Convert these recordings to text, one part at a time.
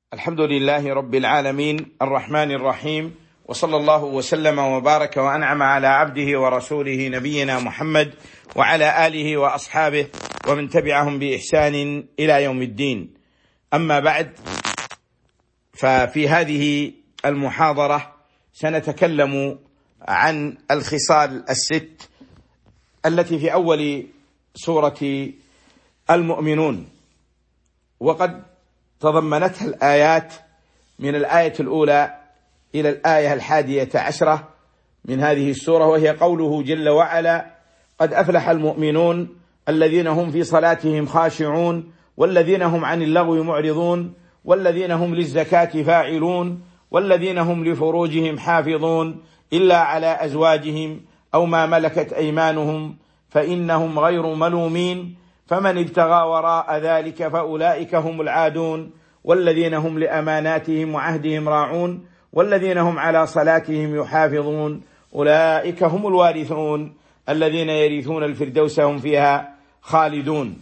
الحمد لله رب العالمين الرحمن الرحيم، وصلى الله وسلم وبارك وأنعم على عبده ورسوله نبينا محمد وعلى آله وأصحابه ومن تبعهم بإحسان إلى يوم الدين. أما بعد، ففي هذه المحاضرة سنتكلم عن الخصال الست التي في أول سورة المؤمنون، وقد تضمنتها الآيات من الآية الأولى إلى الآية 11 من هذه السورة، وهي قوله جل وعلا: قد أفلح المؤمنون الذين هم في صلاتهم خاشعون والذين هم عن اللغو معرضون والذين هم للزكاة فاعلون والذين هم لفروجهم حافظون إلا على أزواجهم أو ما ملكت أيمانهم فإنهم غير ملومين فمن ابتغى وراء ذلك فأولئك هم العادون والذين هم لأماناتهم وعهدهم راعون والذين هم على صلاتهم يحافظون أولئك هم الوارثون الذين يرثون الفردوس هم فيها خالدون.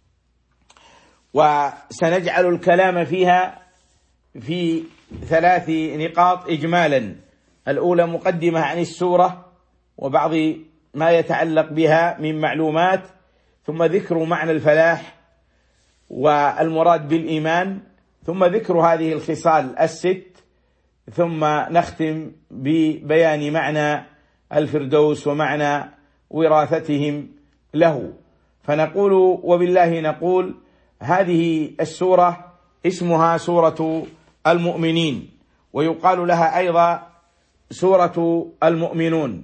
وسنجعل الكلام فيها في 3 نقاط إجمالا: الأولى مقدمة عن السورة وبعض ما يتعلق بها من معلومات، ثم ذكر معنى الفلاح والمراد بالإيمان، ثم ذكر هذه الخصال الست، ثم نختم ببيان معنى الفردوس ومعنى وراثتهم له. فنقول وبالله نقول: هذه السورة اسمها سورة المؤمنين، ويقال لها أيضا سورة المؤمنون.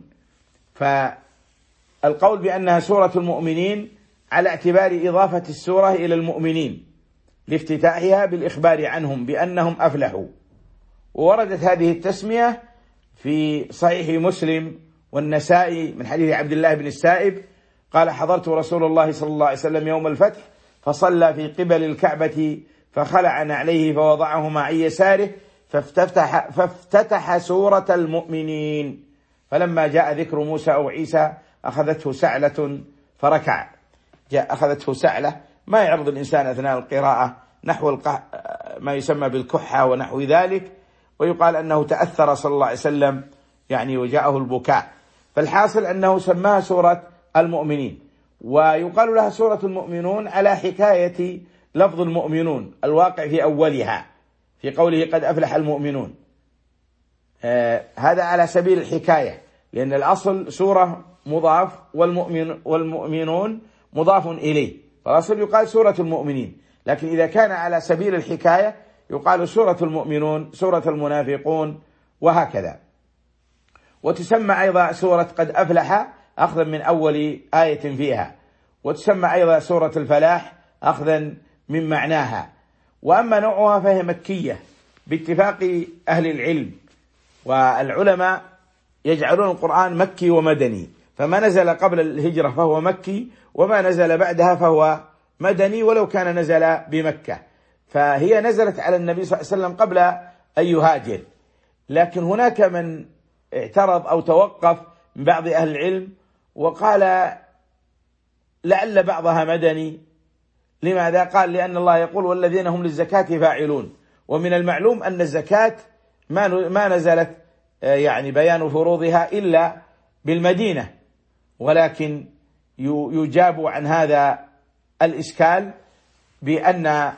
فالقول بأنها سورة المؤمنين على اعتبار إضافة السورة إلى المؤمنين لافتتاحها بالإخبار عنهم بأنهم أفلحوا. ووردت هذه التسمية في صحيح مسلم والنسائي من حديث عبد الله بن السائب قال: حضرت رسول الله صلى الله عليه وسلم يوم الفتح فصلى في قبل الكعبة فخلع نعليه فوضعهما عن يساره فافتتح سورة المؤمنين، فلما جاء ذكر موسى أو عيسى أخذته سعلة فركع. أخذته سعلة ما يعرض الإنسان أثناء القراءة نحو ما يسمى بالكحة ونحو ذلك، ويقال أنه تأثر صلى الله عليه وسلم وجاءه البكاء. فالحاصل أنه سماها سورة المؤمنين، ويقال لها سورة المؤمنون على حكاية لفظ المؤمنون الواقع في أولها في قوله قد أفلح المؤمنون. هذا على سبيل الحكاية، لأن الأصل سورة مضاف والمؤمنون مضاف إليه، فالأصل يقال سورة المؤمنين. لكن إذا كان على سبيل الحكاية يقال سورة المؤمنون، سورة المنافقون، وهكذا. وتسمى أيضا سورة قد أفلح أخذا من أول آية فيها، وتسمى أيضا سورة الفلاح أخذا من معناها. وأما نوعها فهي مكية باتفاق أهل العلم، والعلماء يجعلون القرآن مكي ومدني، فما نزل قبل الهجرة فهو مكي، وما نزل بعدها فهو مدني ولو كان نزل بمكة. فهي نزلت على النبي صلى الله عليه وسلم قبل أن يهاجر، لكن هناك من اعترض أو توقف من بعض أهل العلم وقال لعل بعضها مدني. لماذا؟ قال: لأن الله يقول والذين هم للزكاة فاعلون، ومن المعلوم أن الزكاة ما نزلت بيان فروضها إلا بالمدينة، ولكن يجاب عن هذا الإشكال بأن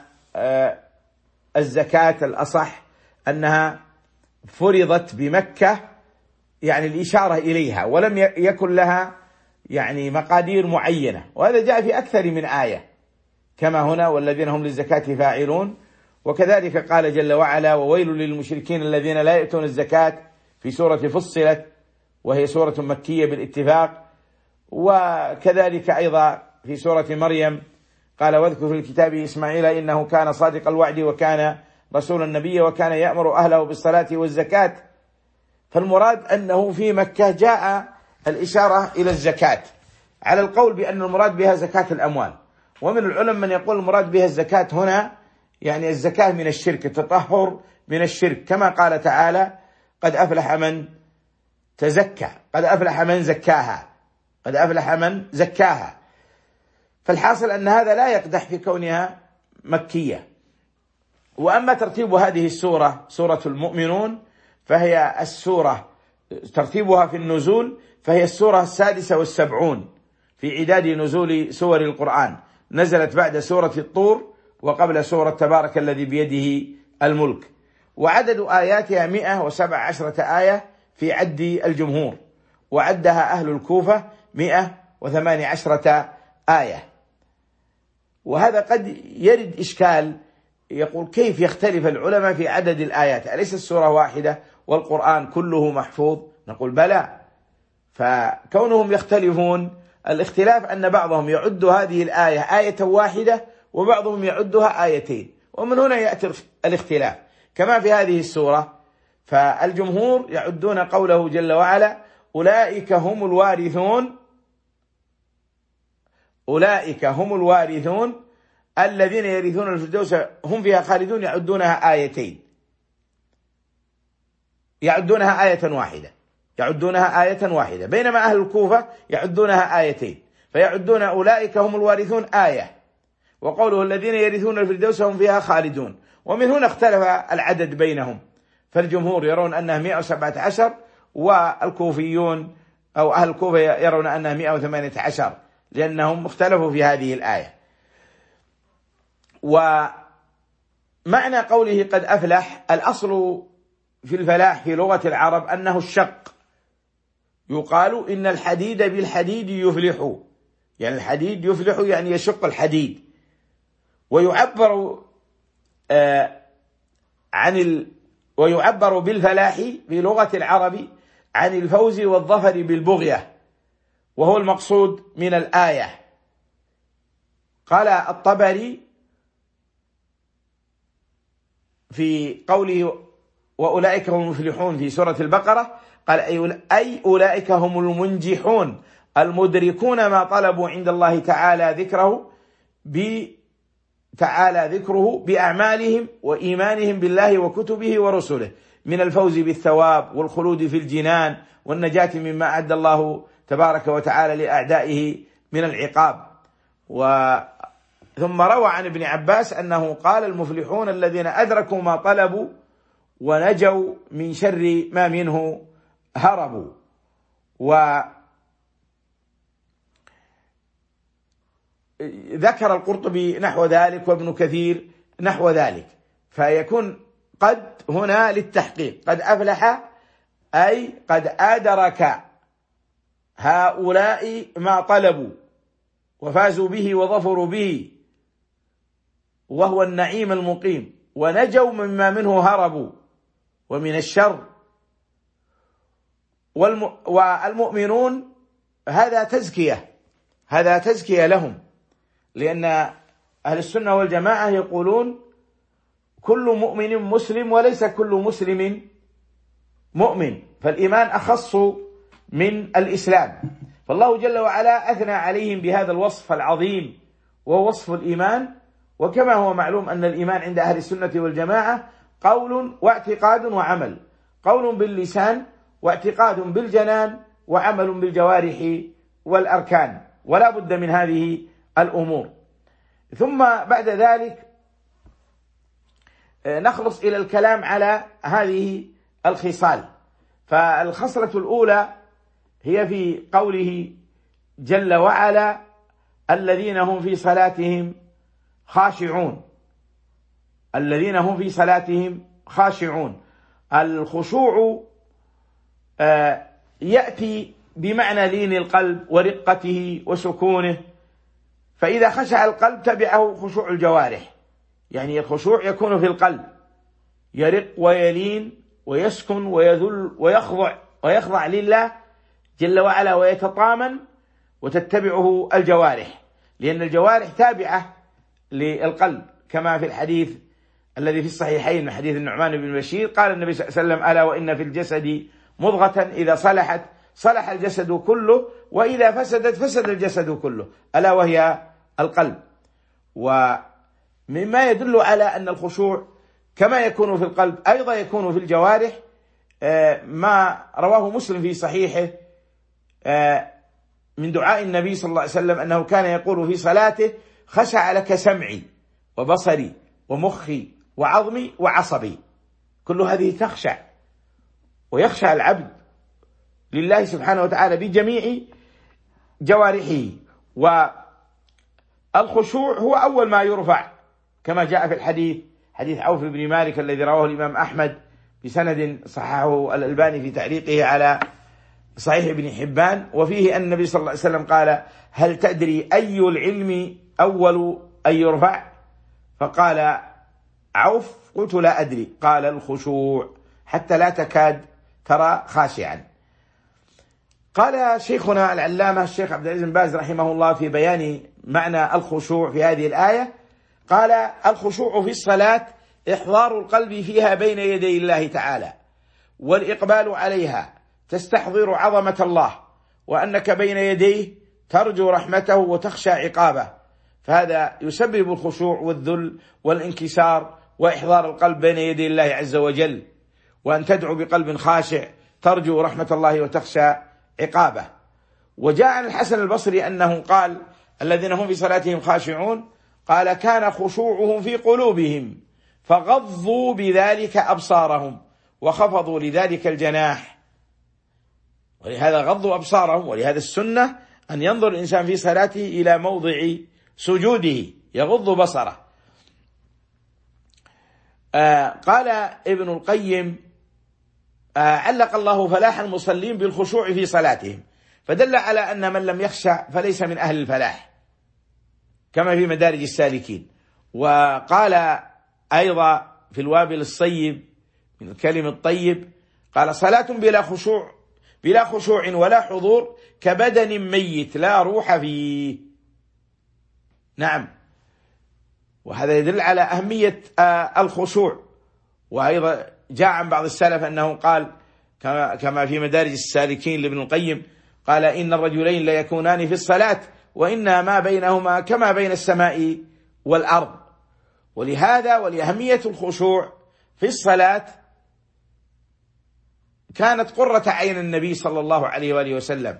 الزكاة الأصح أنها فرضت بمكة، الإشارة إليها، ولم يكن لها مقادير معينة. وهذا جاء في أكثر من آية كما هنا: والذين هم للزكاة فاعلون. وكذلك قال جل وعلا: وويل للمشركين الذين لا يؤتون الزكاة في سورة فصلت، وهي سورة مكية بالاتفاق. وكذلك أيضا في سورة مريم قال: واذكر في الكتاب إسماعيل إنه كان صادق الوعد وكان رسولا نبيا وكان يأمر أهله بالصلاة والزكاة. فالمراد أنه في مكة جاء الإشارة إلى الزكاة، على القول بأن المراد بها زكاة الأموال. ومن العلماء من يقول المراد بها الزكاة هنا الزكاة من الشرك، التطهر من الشرك، كما قال تعالى: قد أفلح من تزكى، قد أفلح من زكاها، قد أفلح من زكاها. فالحاصل أن هذا لا يقدح في كونها مكية. وأما ترتيب هذه السورة، سورة المؤمنون، فهي السورة ترتيبها في النزول فهي السورة 76 في عداد نزول سور القرآن، نزلت بعد سورة الطور وقبل سورة تبارك الذي بيده الملك، وعدد آياتها 117 آية في عد الجمهور، وعدها أهل الكوفة 118 آية. وهذا قد يرد إشكال، يقول كيف يختلف العلماء في عدد الآيات؟ أليس السورة واحدة والقرآن كله محفوظ؟ نقول بلى، فكونهم يختلفون الاختلاف أن بعضهم يعد هذه الآية آية واحدة وبعضهم يعدها آيتين، ومن هنا يأتي الاختلاف. كما في هذه السورة، فالجمهور يعدون قوله جل وعلا أولئك هم الوارثون، أولئك هم الوارثون الذين يرثون الفردوس هم فيها خالدون، يعدونها آيتين، يعدونها آية واحدة، يعدونها آية واحدة، بينما أهل الكوفة يعدونها آيتين، فيعدون أولئك هم الوارثون آية، وقوله الذين يرثون الفردوس هم فيها خالدون. ومن هنا اختلف العدد بينهم، فالجمهور يرون أنها 117، والكوفيون أو أهل الكوفة يرون أنها 118، لأنهم اختلفوا في هذه الآية. ومعنى قوله قد أفلح، الأصل في الفلاح في لغة العرب أنه الشق، يقال إن الحديد بالحديد يفلح، يعني الحديد يفلح يعني يشق الحديد. ويعبر بالفلاح في لغة العرب عن الفوز والظفر بالبغية، وهو المقصود من الآية. قال الطبري في قوله وأولئك هم المفلحون في سورة البقرة، قال أي أولئك هم المنجحون المدركون ما طلبوا عند الله تعالى ذكره بأعمالهم وإيمانهم بالله وكتبه ورسله من الفوز بالثواب والخلود في الجنان والنجاة مما أعد الله تبارك وتعالى لأعدائه من العقاب. ثم روى عن ابن عباس أنه قال المفلحون الذين أدركوا ما طلبوا ونجوا من شر ما منه هربوا. ذكر القرطبي نحو ذلك وابن كثير نحو ذلك، فيكون قد هنا للتحقيق، قد أفلح أي قد أدرك هؤلاء ما طلبوا وفازوا به وظفروا به، وهو النعيم المقيم، ونجوا مما منه هربوا ومن الشر. والمؤمنون هذا تزكية لهم، لأن أهل السنة والجماعة يقولون كل مؤمن مسلم وليس كل مسلم مؤمن، فالإيمان أخص من الإسلام، فالله جل وعلا أثنى عليهم بهذا الوصف العظيم وهو وصف الإيمان. وكما هو معلوم أن الإيمان عند أهل السنة والجماعة قول واعتقاد وعمل، قول باللسان واعتقاد بالجنان وعمل بالجوارح والأركان، ولا بد من هذه الأمور. ثم بعد ذلك نخلص إلى الكلام على هذه الخصال. فالخصلة الأولى هي في قوله جل وعلا الذين هم في صلاتهم خاشعون، الذين هم في صلاتهم خاشعون. الخشوع يأتي بمعنى لين القلب ورقته وسكونه، فإذا خشع القلب تبعه خشوع الجوارح، يعني الخشوع يكون في القلب، يرق ويلين ويسكن ويذل ويخضع لله جل وعلا ويتطامن، وتتبعه الجوارح، لأن الجوارح تابعة للقلب، كما في الحديث الذي في الصحيحين من حديث النعمان بن بشير قال النبي صلى الله عليه وسلم ألا وإن في الجسد مضغة إذا صلحت صلح الجسد كله وإذا فسدت فسد الجسد كله ألا وهي القلب. ومما يدل على أن الخشوع كما يكون في القلب أيضا يكون في الجوارح ما رواه مسلم في صحيحه من دعاء النبي صلى الله عليه وسلم أنه كان يقول في صلاته خشع لك سمعي وبصري ومخي وعظمي وعصبي، كل هذه تخشع، ويخشع العبد لله سبحانه وتعالى بجميع جوارحه. والخشوع هو أول ما يرفع، كما جاء في الحديث، حديث عوف بن مالك الذي رواه الإمام أحمد بسند صححه الألباني في تعليقه على صحيح ابن حبان، وفيه أن النبي صلى الله عليه وسلم قال: هل تدري أي العلم أول أن يرفع؟ فقال عوف: قلت لا أدري. قال: الخشوع، حتى لا تكاد ترى خاشعا. قال شيخنا العلامة الشيخ عبد العزيز بن باز رحمه الله في بيان معنى الخشوع في هذه الآية، قال: الخشوع في الصلاة إحضار القلب فيها بين يدي الله تعالى، والإقبال عليها، تستحضر عظمة الله، وأنك بين يديه ترجو رحمته وتخشى عقابه، فهذا يسبب الخشوع والذل والانكسار وإحضار القلب بين يدي الله عز وجل، وأن تدعو بقلب خاشع ترجو رحمة الله وتخشى عقابه. وجاء عن الحسن البصري أنه قال: الذين هم في صلاتهم خاشعون، قال: كان خشوعهم في قلوبهم فغضوا بذلك أبصارهم وخفضوا لذلك الجناح. ولهذا غضوا أبصارهم، ولهذا السنة أن ينظر الإنسان في صلاته إلى موضع سجوده يغض بصره. قال ابن القيم: علق الله فلاح المصلين بالخشوع في صلاتهم، فدل على أن من لم يخشع فليس من أهل الفلاح، كما في مدارج السالكين. وقال أيضا في الوابل الصيب من الكلم الطيب، قال: صلاة بلا خشوع ولا حضور كبدن ميت لا روح فيه. نعم، وهذا يدل على أهمية الخشوع. وأيضا جاء عن بعض السلف أنه قال كما في مدارج السالكين لابن القيم، قال: إن الرجلين لا يكونان في الصلاة وإن ما بينهما كما بين السماء والأرض. ولهذا ولأهمية الخشوع في الصلاة كانت قرة عين النبي صلى الله عليه وآله وسلم،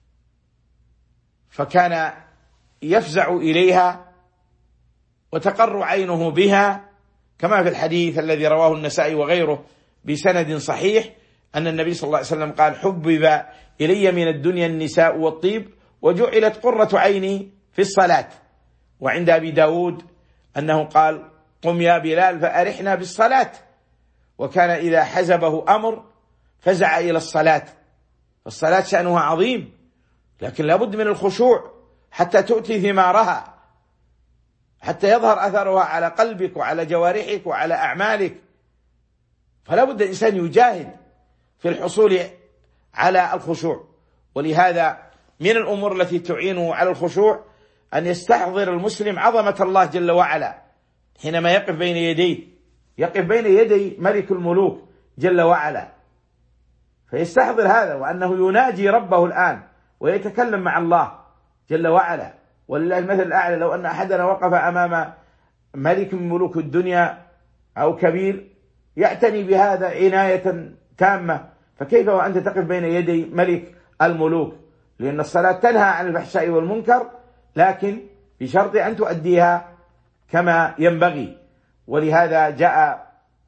فكان يفزع إليها وتقر عينه بها، كما في الحديث الذي رواه النسائي وغيره بسند صحيح أن النبي صلى الله عليه وسلم قال: حبب إلي من الدنيا النساء والطيب وجعلت قرة عيني في الصلاة. وعند أبي داود أنه قال: قم يا بلال فأرحنا بالصلاة. وكان إذا حزبه أمر فزع إلى الصلاة، فالصلاة شأنها عظيم، لكن لابد من الخشوع حتى تؤتي ثمارها، حتى يظهر أثرها على قلبك وعلى جوارحك وعلى أعمالك. فلا بد الإنسان يجاهد في الحصول على الخشوع. ولهذا من الأمور التي تعينه على الخشوع أن يستحضر المسلم عظمة الله جل وعلا حينما يقف بين يدي ملك الملوك جل وعلا، فيستحضر هذا، وأنه يناجي ربه الآن ويتكلم مع الله جل وعلا. ولله المثل الأعلى، لو أن أحدنا وقف أمام ملك من ملوك الدنيا أو كبير يعتني بهذا عناية تامة، فكيف وأنت تقف بين يدي ملك الملوك؟ لأن الصلاة تنهى عن الفحشاء والمنكر، لكن بشرط أن تؤديها كما ينبغي. ولهذا جاء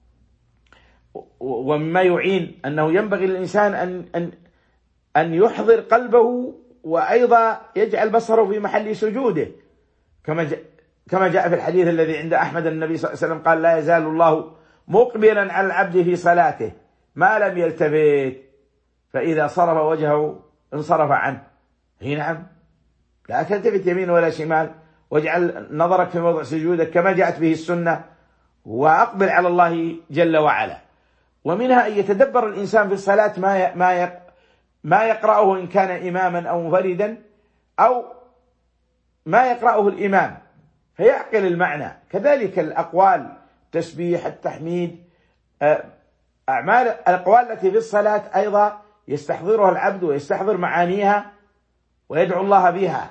ومما يعين أنه ينبغي للإنسان أن يحضر قلبه، وأيضا يجعل بصره في محل سجوده، كما جاء في الحديث الذي عند أحمد النبي صلى الله عليه وسلم قال: لا يزال الله مقبلا على العبد في صلاته ما لم يلتفت، فإذا صرف وجهه انصرف عنه. نعم، لا تلتفت يمين ولا شمال، واجعل نظرك في موضع سجودك كما جاءت به السنة، وأقبل على الله جل وعلا. ومنها أن يتدبر الإنسان في الصلاة ما يقرأه إن كان إماما أو منفردا، أو ما يقرأه الإمام فيعقل المعنى. كذلك الأقوال، التسبيح، التحميد، أعمال الأقوال التي في الصلاة أيضا يستحضرها العبد ويستحضر معانيها ويدعو الله بها.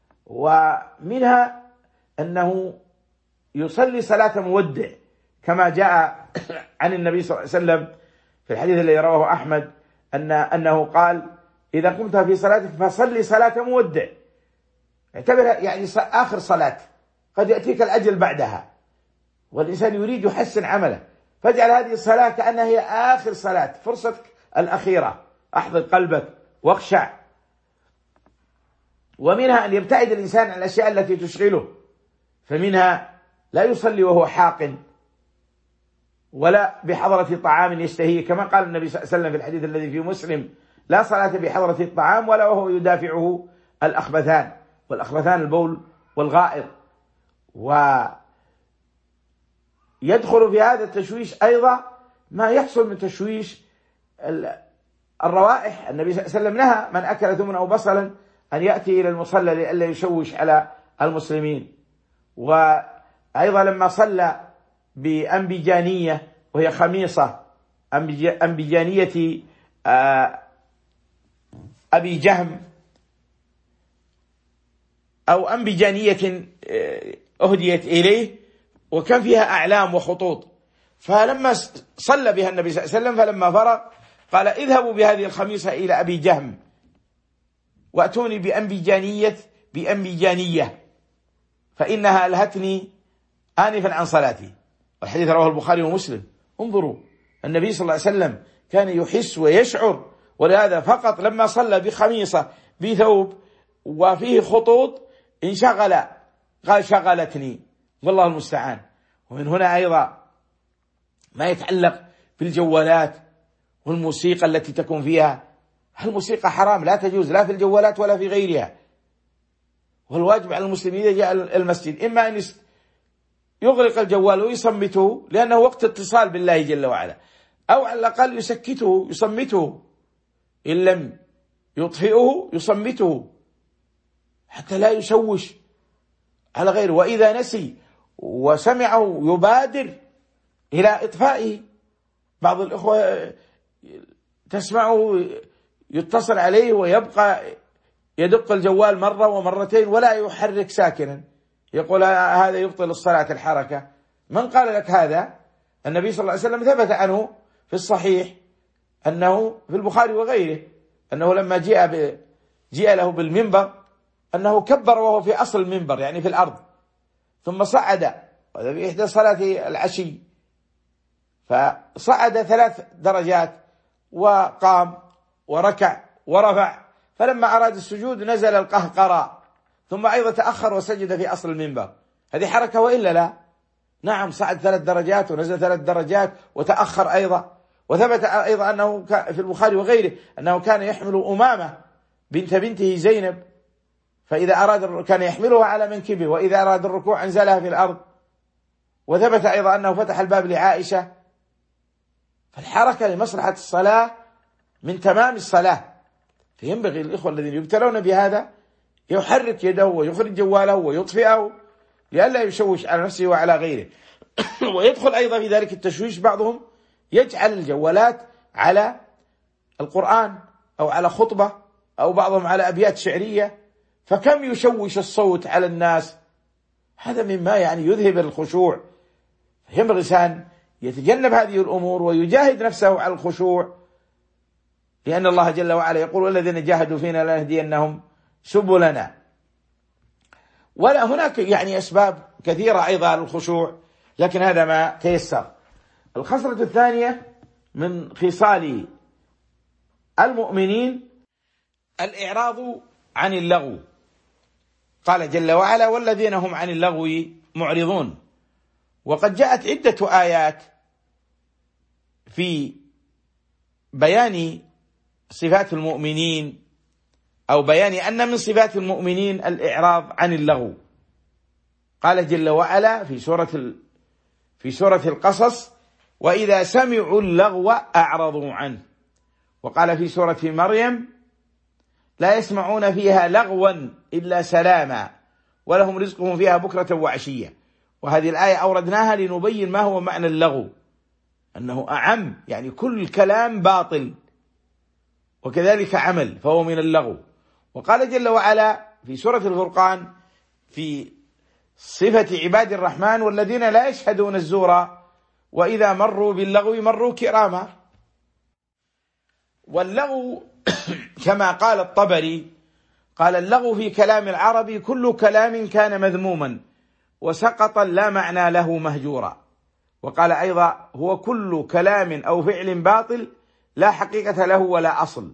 ومنها أنه يصلي صلاة مودع، كما جاء عن النبي صلى الله عليه وسلم في الحديث الذي رواه أحمد أنه قال: إذا قمت في صلاتك فصلي صلاة مودع، اعتبرها يعني آخر صلاة، قد يأتيك الأجل بعدها. والإنسان يريد يحسن عمله، فاجعل هذه الصلاة كأنها هي آخر صلاة، فرصتك الأخيرة، أحضر قلبك واخشع. ومنها أن يبتعد الإنسان عن الأشياء التي تشغله، فمنها لا يصلي وهو حاق ولا بحضرة طعام يشتهيه، كما قال النبي صلى الله عليه وسلم في الحديث الذي في مسلم: لا صلاة بحضرة الطعام ولا وهو يدافعه الأخبثان، والأخبثان البول والغائط. ويدخل في هذا التشويش أيضا ما يحصل من تشويش الروائح. النبي صلى الله عليه وسلم نهى من أكل ثمنا أو بصلا أن يأتي إلى المصلى لئلا يشوش على المسلمين. وأيضا لما صلى بأنبجانية، وهي خميصة أنبجانية أبي جهم، أو أنبجانية أهديت إليه، وكان فيها أعلام وخطوط، فلما صلى بها النبي صلى الله عليه وسلم فلما فرغ قال: اذهبوا بهذه الخميصة إلى أبي جهم وأتوني بأنبجانية فإنها ألهتني آنفا عن صلاتي. والحديث رواه البخاري ومسلم. انظروا، النبي صلى الله عليه وسلم كان يحس ويشعر، ولهذا فقط لما صلى بخميصة بثوب وفيه خطوط انشغل، قال: شغلتني، والله المستعان. ومن هنا أيضا ما يتعلق بالجوالات والموسيقى التي تكون فيها. الموسيقى حرام، لا تجوز لا في الجوالات ولا في غيرها. والواجب على المسلمين إذا جاء المسجد إما أن يغلق الجوال ويصمته لأنه وقت اتصال بالله جل وعلا، أو على الأقل يسكته يصمته، إن لم يطفئه يصمته حتى لا يشوش على غيره. وإذا نسي وسمعه يبادر إلى إطفائه. بعض الإخوة تسمعه يتصل عليه ويبقى يدق الجوال مرة ومرتين ولا يحرك ساكنا، يقول هذا يبطل الصلاة الحركة. من قال لك هذا؟ النبي صلى الله عليه وسلم ثبت عنه في الصحيح أنه في البخاري وغيره أنه لما جاء له بالمنبر أنه كبر وهو في أصل المنبر، يعني في الأرض، ثم صعد، وهذا في إحدى صلاة العشي، فصعد 3 درجات وقام وركع ورفع، فلما أراد السجود نزل القهقرى، ثم أيضا تأخر وسجد في أصل المنبر. هذه حركة وإلا لا؟ نعم، صعد 3 درجات ونزل 3 درجات وتأخر أيضا. وثبت أيضا أنه في البخاري وغيره أنه كان يحمل أمامة بنته زينب، فإذا أراد كان يحملها على منكبه، وإذا أراد الركوع أنزلها في الأرض. وثبت أيضا أنه فتح الباب لعائشة. فالحركة لمصلحة الصلاة من تمام الصلاة، فينبغي الإخوة الذين يبتلون بهذا يحرك يده ويخرج جواله ويطفئه لئلا يشوش على نفسه وعلى غيره. ويدخل أيضا في ذلك التشويش، بعضهم يجعل الجوالات على القرآن أو على خطبة، أو بعضهم على أبيات شعرية، فكم يشوش الصوت على الناس. هذا مما يعني يذهب الخشوع. ينبغي الإنسان يتجنب هذه الأمور ويجاهد نفسه على الخشوع، لأن الله جل وعلا يقول: والذين جاهدوا فينا لنهدينهم سبلنا. ولا هناك يعني أسباب كثيرة أيضا للخشوع، لكن هذا ما تيسر. الخصلة الثانية من خصال المؤمنين الإعراض عن اللغو. قال جل وعلا: والذين هم عن اللغو معرضون. وقد جاءت عدة آيات في بيان صفات المؤمنين، أو بيان أن من صفات المؤمنين الإعراض عن اللغو. قال جل وعلا في سورة القصص: وإذا سمعوا اللغو أعرضوا عنه. وقال في سورة مريم: لا يسمعون فيها لغوا إلا سلاما ولهم رزقهم فيها بكرة وعشية. وهذه الآية أوردناها لنبين ما هو معنى اللغو، أنه أعم، يعني كل كلام باطل، وكذلك عمل فهو من اللغو. وقال جل وعلا في سورة الفرقان في صفة عباد الرحمن: والذين لا يشهدون الزور وإذا مروا باللغو مروا كراما. واللغو كما قال الطبري قال: اللغو في كلام العرب كل كلام كان مذموما وسقطا لا معنى له مهجورا. وقال أيضا: هو كل كلام أو فعل باطل لا حقيقة له ولا أصل،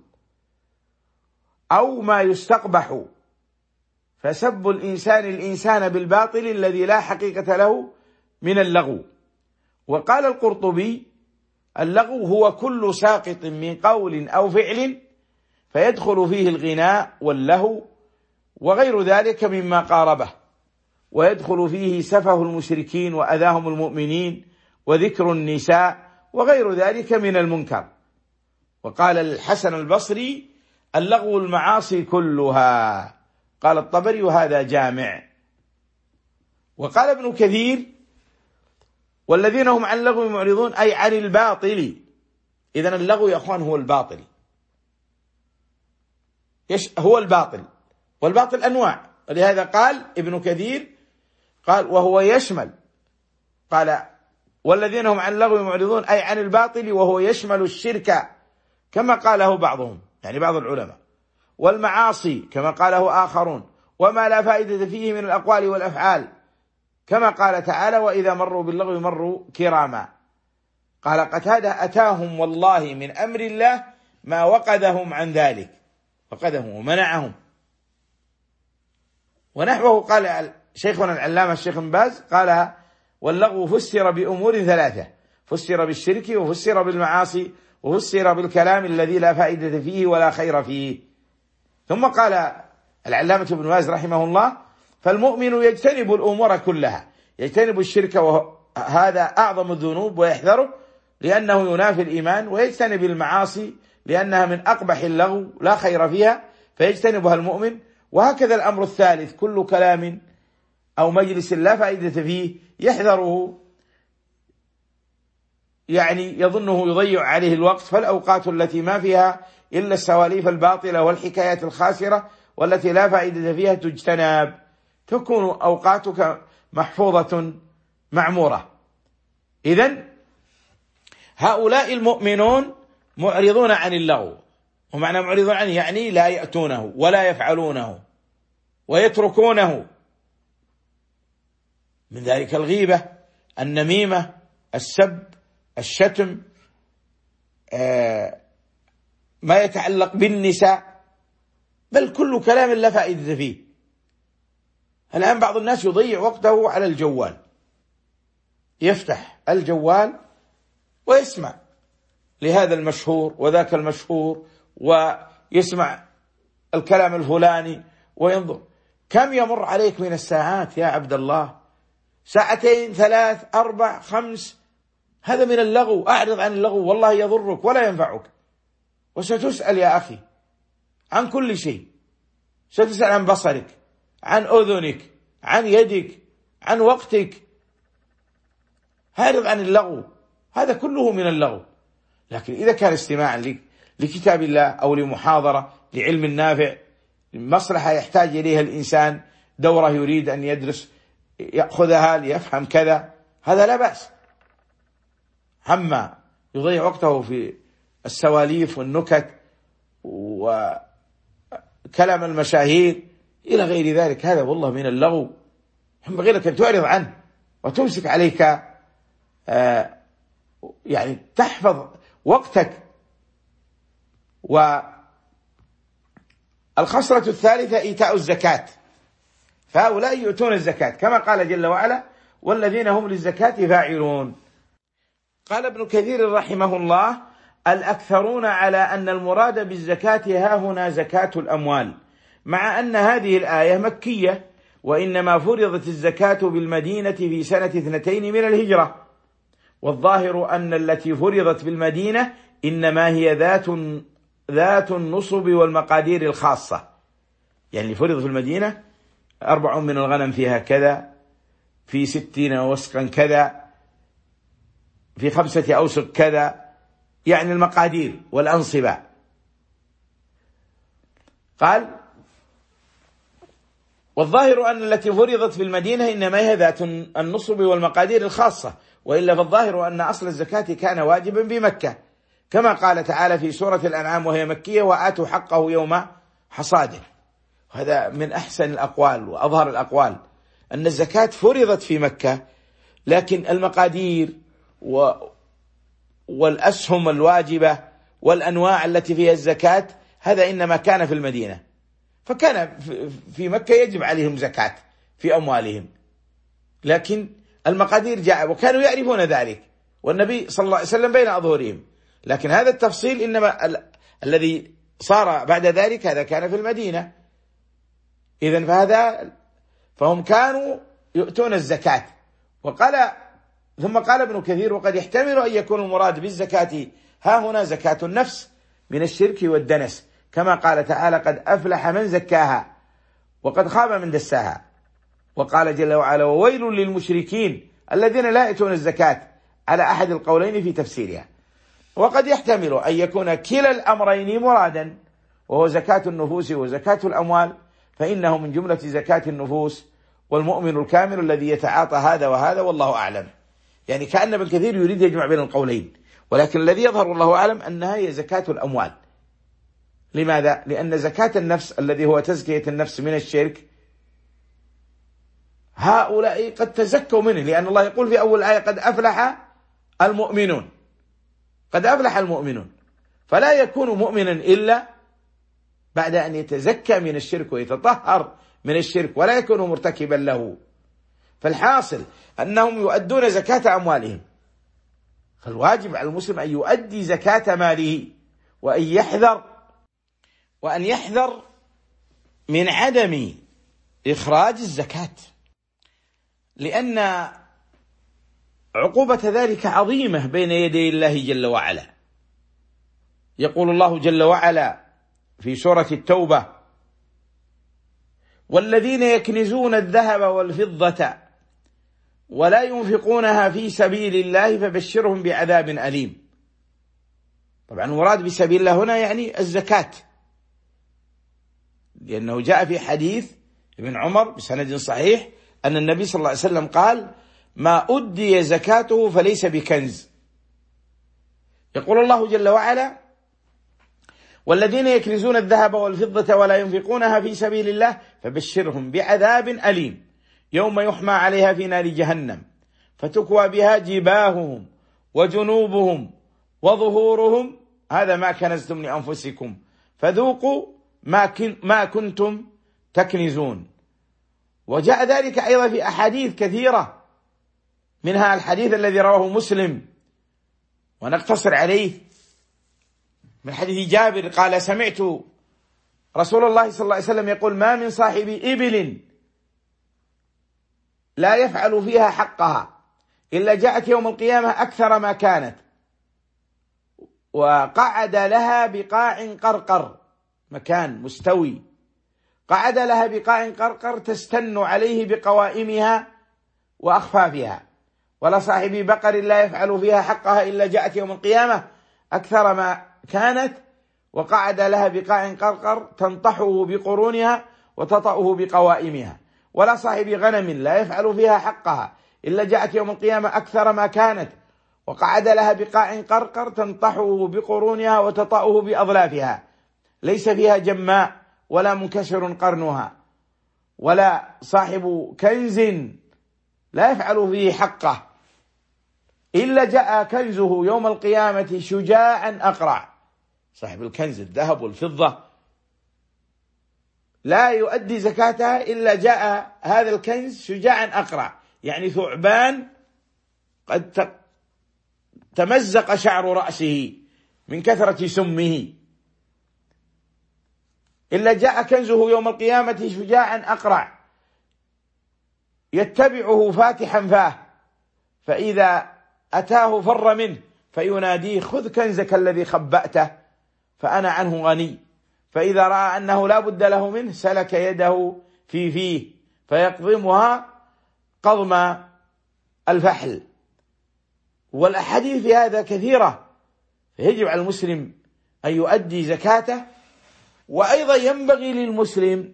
أو ما يستقبح، فسب الإنسان بالباطل الذي لا حقيقة له من اللغو. وقال القرطبي: اللغو هو كل ساقط من قول أو فعل فيدخل فيه الغناء واللهو وغير ذلك مما قاربه، ويدخل فيه سفه المشركين وأذاهم المؤمنين وذكر النساء وغير ذلك من المنكر. وقال الحسن البصري: اللغو المعاصي كلها. قال الطبري: وهذا جامع. وقال ابن كثير: والذين هم عن اللغو معرضون، أي عن الباطل. إذن اللغو يا أخوان هو الباطل، هو الباطل، والباطل أنواع. ولهذا قال ابن كثير قال: وهو يشمل، قال: والذين هم عن اللغو معرضون أي عن الباطل، وهو يشمل الشرك كما قاله بعضهم، يعني بعض العلماء، والمعاصي كما قاله آخرون، وما لا فائدة فيه من الأقوال والأفعال كما قال تعالى: وإذا مروا باللغو مروا كراما. قال قتادة: أتاهم والله من أمر الله ما وقذهم عن ذلك، وقذهم ومنعهم. ونحوه قال شيخنا العلامة الشيخ بن باز قال: واللغو فسر بأمور ثلاثة: فسر بالشرك، وفسر بالمعاصي، وفسر بالكلام الذي لا فائدة فيه ولا خير فيه. ثم قال العلامة ابن باز رحمه الله: فالمؤمن يجتنب الأمور كلها، يجتنب الشرك وهذا أعظم الذنوب ويحذره لأنه ينافي الإيمان، ويجتنب المعاصي لأنها من أقبح اللغو لا خير فيها فيجتنبها المؤمن. وهكذا الأمر الثالث: كل كلام أو مجلس لا فائدة فيه يحذره، يعني يظنه يضيع عليه الوقت. فالأوقات التي ما فيها إلا السواليف الباطلة والحكايات الخاسرة والتي لا فائدة فيها تجتنب، تكون أوقاتك محفوظة معمورة. إذن هؤلاء المؤمنون معرضون عن اللغو، ومعنى معرضون عنه يعني لا يأتونه ولا يفعلونه ويتركونه، من ذلك الغيبة، النميمة، السب، الشتم، ما يتعلق بالنساء، بل كل كلام لا فائدة فيه. الآن بعض الناس يضيع وقته على الجوال، يفتح الجوال ويسمع لهذا المشهور وذاك المشهور، ويسمع الكلام الفلاني وينظر. كم يمر عليك من الساعات يا عبد الله؟ 2 3 4 5. هذا من اللغو. أعرض عن اللغو، والله يضرك ولا ينفعك، وستسأل يا أخي عن كل شيء. ستسأل عن بصرك، عن أذنك، عن يدك، عن وقتك. أعرض عن اللغو، هذا كله من اللغو. لكن إذا كان استماعا لكتاب الله أو لمحاضرة لعلم نافع، مصلحة يحتاج إليها الإنسان، دورة يريد أن يدرس يأخذها ليفهم كذا، هذا لا بأس. أما يضيع وقته في السواليف والنكت وكلام المشاهير إلى غير ذلك، هذا والله من اللغو. ينبغي لك أن تعرض عنه وتمسك عليك، يعني تحفظ وقتك. والخصلة الثالثة إيتاء الزكاة، فهؤلاء يؤتون الزكاة كما قال جل وعلا: والذين هم للزكاة فاعلون. قال ابن كثير رحمه الله: الأكثرون على أن المراد بالزكاة ها هنا زكاة الأموال، مع أن هذه الآية مكية، وإنما فرضت الزكاة بالمدينة في سنة 2 من الهجرة. والظاهر أن التي فرضت بالمدينة إنما هي ذات النصب والمقادير الخاصة، يعني اللي فرض في المدينة 4 من الغنم فيها كذا، في 60 وسقا كذا، في 5 أوسق كذا، يعني المقادير والأنصبة. قال: والظاهر أن التي فرضت في المدينة إنما هي ذات النصب والمقادير الخاصة، وإلا فالظاهر أن أصل الزكاة كان واجبا بمكة، كما قال تعالى في سورة الأنعام وهي مكية: وآتوا حقه يوم حصاده. هذا من أحسن الأقوال وأظهر الأقوال، أن الزكاة فرضت في مكة، لكن المقادير والأسهم الواجبة والأنواع التي فيها الزكاة هذا إنما كان في المدينة، فكان في مكة يجب عليهم زكاة في أموالهم، لكن المقادير جاء وكانوا يعرفون ذلك، والنبي صلى الله عليه وسلم بين أظهرهم. لكن هذا التفصيل إنما الذي صار بعد ذلك هذا كان في المدينة. إذن فهم كانوا يؤتون الزكاة. ثم قال ابن كثير: وقد يحتمل أن يكون المراد بالزكاة ها هنا زكاة النفس من الشرك والدنس، كما قال تعالى: قد أفلح من زكاها وقد خاب من دساها. وقال جل وعلا: وويل للمشركين الذين لا يؤتون الزكاة، على أحد القولين في تفسيرها. وقد يحتمل أن يكون كلا الأمرين مرادا، وهو زكاة النفوس وزكاة الأموال، فإنه من جملة زكاة النفوس، والمؤمن الكامل الذي يتعاطى هذا وهذا، والله أعلم. يعني كأن ابن كثير يريد يجمع بين القولين، ولكن الذي يظهر والله أعلم أنها هي زكاة الأموال. لماذا؟ لأن زكاة النفس الذي هو تزكية النفس من الشرك هؤلاء قد تزكوا منه، لأن الله يقول في أول آية: قد أفلح المؤمنون. قد أفلح المؤمنون، فلا يكون مؤمنا إلا بعد أن يتزكى من الشرك ويتطهر من الشرك، ولا يكون مرتكبا له. فالحاصل أنهم يؤدون زكاة أموالهم، فالواجب على المسلم أن يؤدي زكاة ماله، وأن يحذر من عدم إخراج الزكاة، لأن عقوبة ذلك عظيمة بين يدي الله جل وعلا. يقول الله جل وعلا في سورة التوبة: والذين يكنزون الذهب والفضة ولا ينفقونها في سبيل الله فبشرهم بعذاب أليم. طبعا المراد بسبيل الله هنا يعني الزكاة، لأنه جاء في حديث ابن عمر بسند صحيح أن النبي صلى الله عليه وسلم قال: ما أدي زكاته فليس بكنز. يقول الله جل وعلا: والذين يكنزون الذهب والفضة ولا ينفقونها في سبيل الله فبشرهم بعذاب أليم يوم يحمى عليها في نار جهنم فتكوى بها جباههم وجنوبهم وظهورهم هذا ما كنزتم لأنفسكم فذوقوا ما كنتم تكنزون. وجاء ذلك أيضا في أحاديث كثيرة، منها الحديث الذي رواه مسلم ونقتصر عليه، من حديث جابر قال: سمعت رسول الله صلى الله عليه وسلم يقول: ما من صاحب إبل لا يفعل فيها حقها إلا جاءت يوم القيامة أكثر ما كانت، وقعد لها بقاع قرقر، مكان مستوي، قعد لها بقاع قرقر تستن عليه بقوائمها وأخفافها، ولا صاحب بقر لا يفعل فيها حقها إلا جاءت يوم القيامة أكثر ما كانت، وقعد لها بقاع قرقر تنطحه بقرونها وتطأه بقوائمها، ولا صاحب غنم لا يفعل فيها حقها إلا جاءت يوم القيامة أكثر ما كانت، وقعد لها بقاع قرقر تنطحه بقرونها وتطأه بأظلافها، ليس فيها جماء ولا منكسر قرنها، ولا صاحب كنز لا يفعل فيه حقه إلا جاء كنزه يوم القيامة شجاعا أقرع. صاحب الكنز الذهب والفضة لا يؤدي زكاتها إلا جاء هذا الكنز شجاعا أقرع، يعني ثعبان قد تمزق شعر رأسه من كثرة سمه، إلا جاء كنزه يوم القيامة شجاعا أقرع يتبعه فاتحا فاه، فإذا أتاه فر منه فيناديه: خذ كنزك الذي خبأته فأنا عنه غني. فإذا رأى أنه لا بد له منه سلك يده في فيه فيقضمها قضم الفحل. والأحاديث في هذا كثيرة، فيجب على المسلم أن يؤدي زكاته. وأيضا ينبغي للمسلم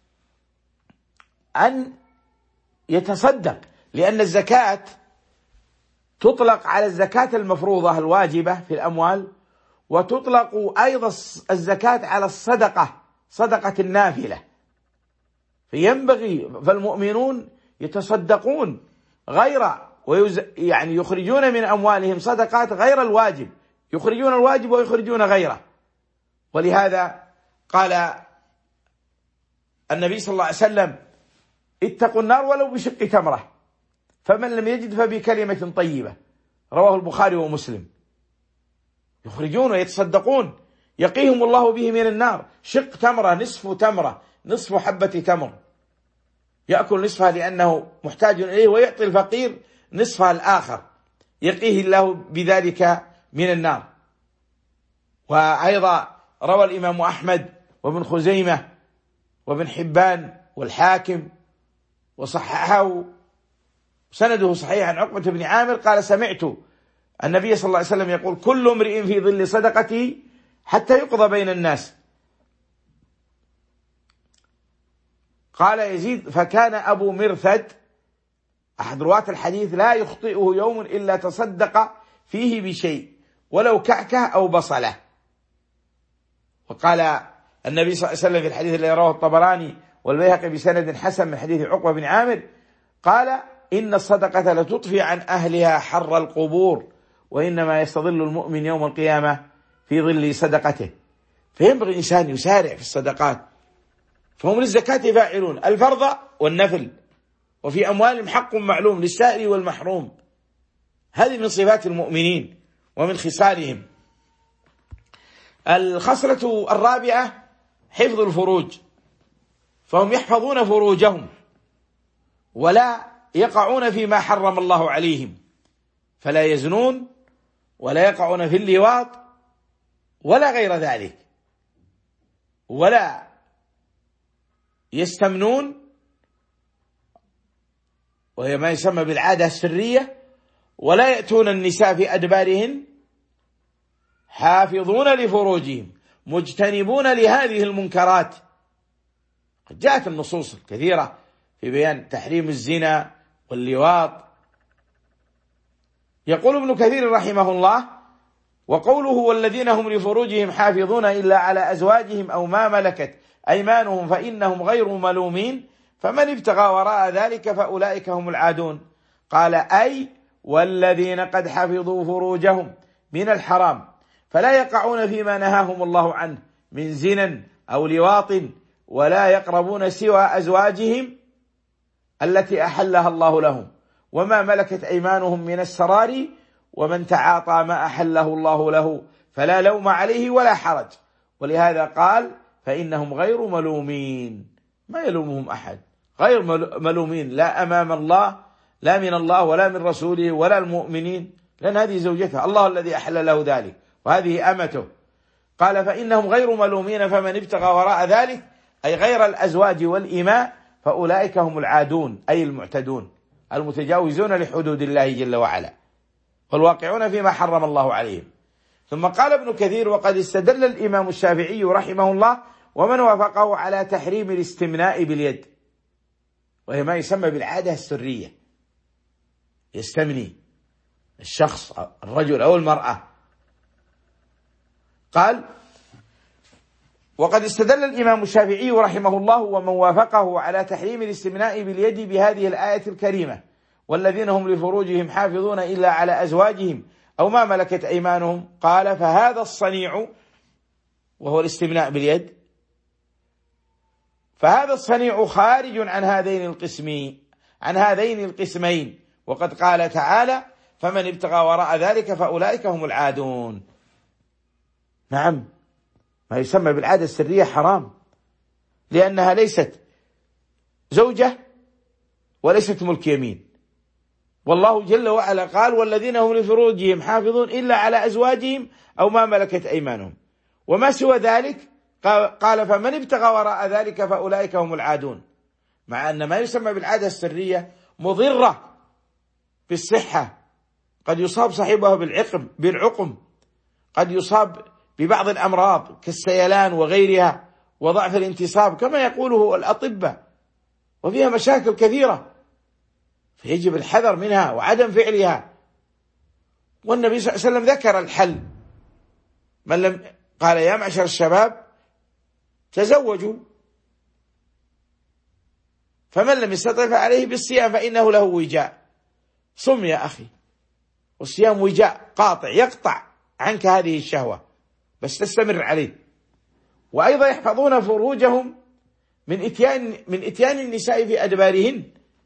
أن يتصدق، لأن الزكاة تطلق على الزكاة المفروضة الواجبة في الأموال، وتطلق أيضا الزكاة على الصدقة، صدقة النافلة. فالمؤمنون يتصدقون غير يعني يخرجون من أموالهم صدقات غير الواجب، يخرجون الواجب ويخرجون غيره. ولهذا قال النبي صلى الله عليه وسلم: اتقوا النار ولو بشق تمرة، فمن لم يجد فبكلمة طيبة. رواه البخاري ومسلم. يخرجون ويتصدقون يقيهم الله به من النار. شق تمرة، نصف تمرة، نصف حبة تمر، يأكل نصفها لأنه محتاج إليه، ويعطي الفقير نصفها الآخر، يقيه الله بذلك من النار. وأيضا روى الإمام أحمد وابن خزيمة وابن حبان والحاكم وصححه سنده صحيح عن عقبة بن عامر قال: سمعت النبي صلى الله عليه وسلم يقول: كل امرئ في ظل صدقته حتى يقضى بين الناس. قال يزيد: فكان أبو مرثد أحد رواة الحديث لا يخطئه يوم إلا تصدق فيه بشيء ولو كعكة أو بصلة. وقال النبي صلى الله عليه وسلم في الحديث الذي رواه الطبراني والبيهقي بسند حسن من حديث عقبة بن عامر قال: إن الصدقة لتطفي عن أهلها حر القبور، وإنما يستظل المؤمن يوم القيامة في ظل صدقته. فينبغي الإنسان يسارع في الصدقات، فهم للزكاة فاعلون الفرض والنفل، وفي أموالهم حق معلوم للسائل والمحروم. هذه من صفات المؤمنين ومن خصالهم. الخصلة الرابعة حفظ الفروج، فهم يحفظون فروجهم ولا يقعون فيما حرم الله عليهم، فلا يزنون ولا يقعون في اللواط ولا غير ذلك، ولا يستمنون وهي ما يسمى بالعادة السرية، ولا يأتون النساء في أدبارهن، حافظون لفروجهم مجتنبون لهذه المنكرات. قد جاءت النصوص الكثيرة في بيان تحريم الزنا واللواط. يقول ابن كثير رحمه الله: وقوله والذين هم لفروجهم حافظون إلا على أزواجهم أو ما ملكت أيمانهم فإنهم غير ملومين، فمن ابتغى وراء ذلك فأولئك هم العادون. قال: أي والذين قد حفظوا فروجهم من الحرام فلا يقعون فيما نهاهم الله عنه من زنا أو لواط، ولا يقربون سوى أزواجهم التي أحلها الله لهم، وما ملكت أيمانهم من السرار، ومن تعاطى ما أحله الله له فلا لوم عليه ولا حرج. ولهذا قال: فإنهم غير ملومين، ما يلومهم أحد، غير ملومين لا أمام الله، لا من الله ولا من رسوله ولا المؤمنين، لأن هذه زوجته، الله الذي أحل له ذلك، وهذه أمته. قال: فإنهم غير ملومين، فمن ابتغى وراء ذلك أي غير الأزواج والإماء فأولئك هم العادون، أي المعتدون المتجاوزون لحدود الله جل وعلا، والواقعون فيما حرم الله عليهم. ثم قال ابن كثير: وقد استدل الإمام الشافعي رحمه الله ومن وافقه على تحريم الاستمناء باليد، وهي ما يسمى بالعادة السرية، يستمني الشخص الرجل أو المرأة. قال: وقد استدل الإمام الشافعي رحمه الله ومن وافقه على تحريم الاستمناء باليد بهذه الآية الكريمة: والذين هم لفروجهم حافظون إلا على أزواجهم أو ما ملكت أيمانهم. قال: فهذا الصنيع، وهو الاستمناء باليد، فهذا الصنيع خارج عن هذين القسمين، وقد قال تعالى: فمن ابتغى وراء ذلك فأولئك هم العادون. نعم، ما يسمى بالعادة السرية حرام، لأنها ليست زوجة وليست ملك يمين. والله جل وعلا قال: والذين هم لفروجهم حافظون إلا على أزواجهم أو ما ملكت أيمانهم، وما سوى ذلك قال: فمن ابتغى وراء ذلك فأولئك هم العادون. مع أن ما يسمى بالعادة السرية مضرة بالصحة، قد يصاب صاحبها بالعقم، قد يصاب ببعض الأمراض كالسيلان وغيرها وضعف الانتصاب كما يقوله الأطباء، وفيها مشاكل كثيرة، فيجب الحذر منها وعدم فعلها. والنبي صلى الله عليه وسلم ذكر الحل، من لم قال: يا معشر الشباب تزوجوا، فمن لم يستطع فعليه بالصيام فإنه له وجاء. صم يا أخي، والصيام وجاء قاطع يقطع عنك هذه الشهوة، بس تستمر عليه. وأيضا يحفظون فروجهم من إتيان النساء في أدبارهن،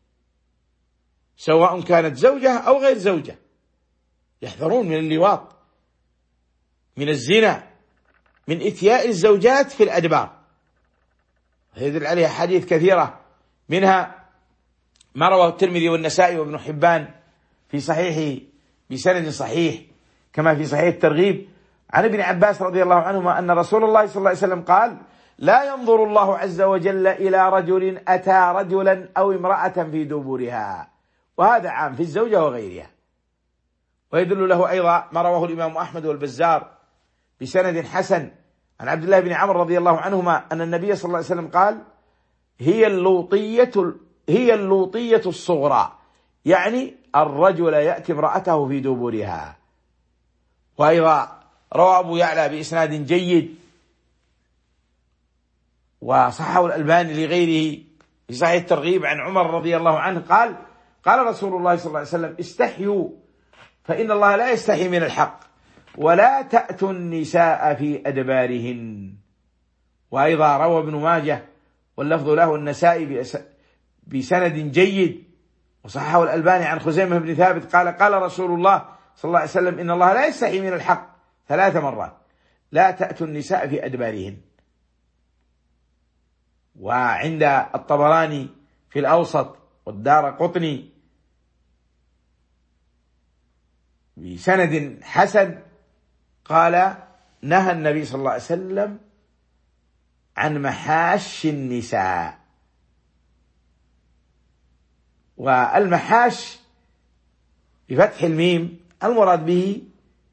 سواء كانت زوجة أو غير زوجة، يحذرون من اللواط، من الزنا، من إتياء الزوجات في الأدبار. يدل عليها حديث كثيرة، منها ما رواه الترمذي والنسائي وابن حبان في صحيحه بسند صحيح كما في صحيح الترغيب عن ابن عباس رضي الله عنهما أن رسول الله صلى الله عليه وسلم قال: لا ينظر الله عز وجل إلى رجل أتى رجلا أو امرأة في دبرها، وهذا عام في الزوجة وغيرها. ويدل له أيضا ما رواه الإمام أحمد والبزار بسند حسن عن عبد الله بن عمرو رضي الله عنهما أن النبي صلى الله عليه وسلم قال: هي اللوطية الصغرى، يعني الرجل يأتي امرأته في دبرها. وأيضا روى أبو يعلى بإسناد جيد وصححه الألباني لغيره في صحيح الترغيب عن عمر رضي الله عنه قال رسول الله صلى الله عليه وسلم: استحيوا فإن الله لا يستحي من الحق، ولا تأتوا النساء في أدبارهن. وأيضا روى ابن ماجه واللفظ له النسائي بسند جيد وصححه الألباني عن خزيمة بن ثابت قال رسول الله صلى الله عليه وسلم: إن الله لا يستحي من الحق 3 مرات، لا تأتوا النساء في أدبارهن. وعند الطبراني في الأوسط والدارقطني بسند حسن قال: نهى النبي صلى الله عليه وسلم عن محاش النساء. والمحاش بفتح الميم المراد به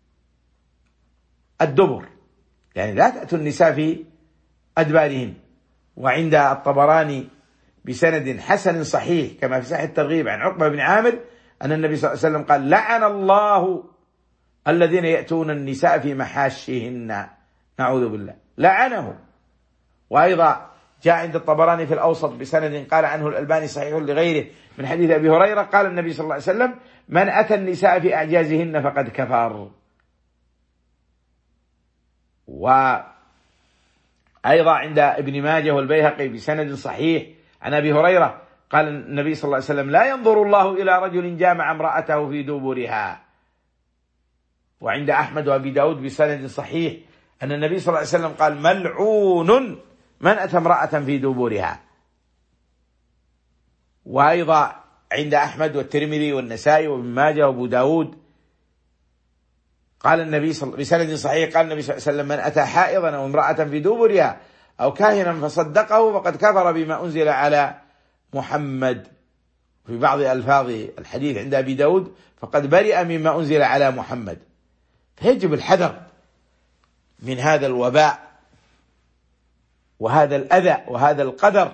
الدبر، يعني لا تأتوا النساء في أدبارهن. وعند الطبراني بسند حسن صحيح كما في صحيح الترغيب عن عقبة بن عامر أن النبي صلى الله عليه وسلم قال: لعن الله الذين يأتون النساء في محاشهن، نعوذ بالله، لعنهم. وأيضا جاء عند الطبراني في الأوسط بسند قال عنه الألباني صحيح لغيره من حديث أبي هريرة قال النبي صلى الله عليه وسلم: من أتى النساء في أعجازهن فقد كفر. وأيضا عند ابن ماجه والبيهقي بسند صحيح عن أبي هريرة قال النبي صلى الله عليه وسلم: لا ينظر الله إلى رجل جامع امرأته في دبرها. وعند أحمد وأبي داود بسند صحيح أن النبي صلى الله عليه وسلم قال: ملعون من أتى امرأة في دبرها. وأيضا عند أحمد والترمذي والنسائي وابن ماجه وأبو داود قال النبي بسند صحيح قال النبي صلى الله عليه وسلم: من أتى حائضا أو امرأة في دبرها أو كاهنا فصدقه فقد كفر بما أنزل على محمد. في بعض ألفاظ الحديث عند أبي داود: فقد برئ مما أنزل على محمد. فيجب الحذر من هذا الوباء وهذا الأذى وهذا القدر.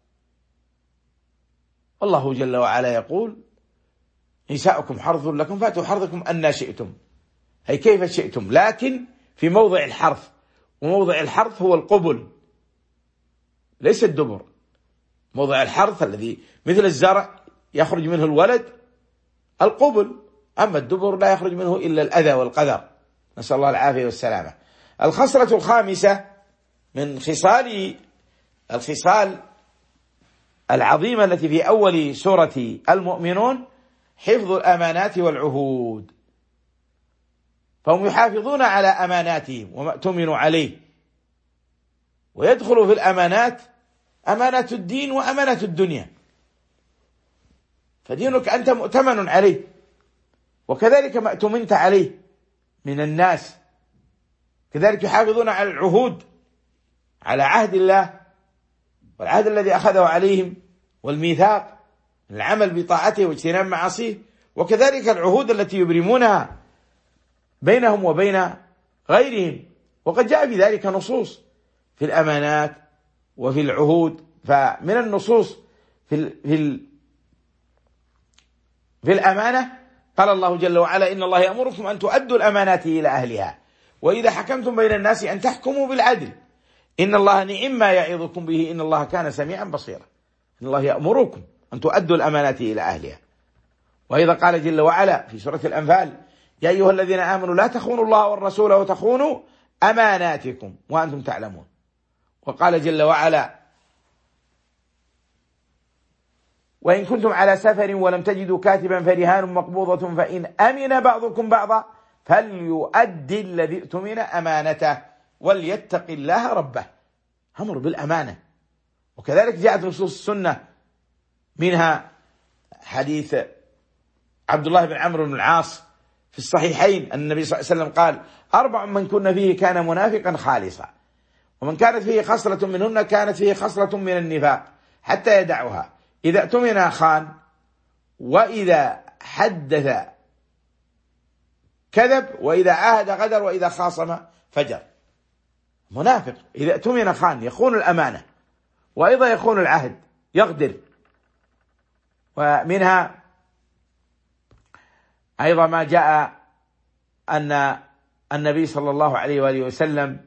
الله جل وعلا يقول: نساؤكم حرث لكم فأتوا حرثكم أن شئتم، أي كيف شئتم، لكن في موضع الحرث، وموضع الحرث هو القبل ليس الدبر. موضع الحرث الذي مثل الزرع يخرج منه الولد القبل، أما الدبر لا يخرج منه إلا الأذى والقدر، نسأل الله العافية والسلامة. الخصلة الخامسة من الخصال العظيمة التي في أول سورة المؤمنون حفظ الأمانات والعهود، فهم يحافظون على أماناتهم وما اؤتمنوا عليه، ويدخل في الأمانات أمانة الدين وأمانة الدنيا. فدينك أنت مؤتمن عليه، وكذلك ما اؤتمنت عليه من الناس. كذلك يحافظون على العهود، على عهد الله والعهد الذي أخذه عليهم والميثاق، العمل بطاعته واجتناب معاصيه، وكذلك العهود التي يبرمونها بينهم وبين غيرهم. وقد جاء في ذلك نصوص في الأمانات وفي العهود. فمن النصوص في الأمانة قال الله جل وعلا: إن الله يأمركم أن تؤدوا الأمانات إلى أهلها وإذا حكمتم بين الناس أن تحكموا بالعدل إن الله نعم ما يعظكم به إن الله كان سميعا بصيرا. إن الله يأمركم أن تؤدوا الأمانات إلى أهلها. وإذا قال جل وعلا في سورة الأنفال: يا أيها الذين آمنوا لا تخونوا الله والرسول وتخونوا أماناتكم وأنتم تعلمون. وقال جل وعلا: وإن كنتم على سفر ولم تجدوا كاتبا فرهان مقبوضة فإن أمن بعضكم بعضا فليؤدي الذي اؤتمن أمانته وليتق الله ربه. أمر بالأمانة. وكذلك جاءت نصوص السنة، منها حديث عبد الله بن عمرو بن العاص في الصحيحين أن النبي صلى الله عليه وسلم قال: 4 من كن فيه كان منافقا خالصا، ومن كانت فيه خصلة منهن كانت فيه خصلة من النفاق حتى يدعها: إذا اؤتمن خان، وإذا حدث كذب، وإذا عاهد غدر، وإذا خاصم فجر. منافق إذا اؤتمن خان، يخون الأمانة، وأيضا يخون العهد، يغدر. ومنها أيضا ما جاء أن النبي صلى الله عليه وآله وسلم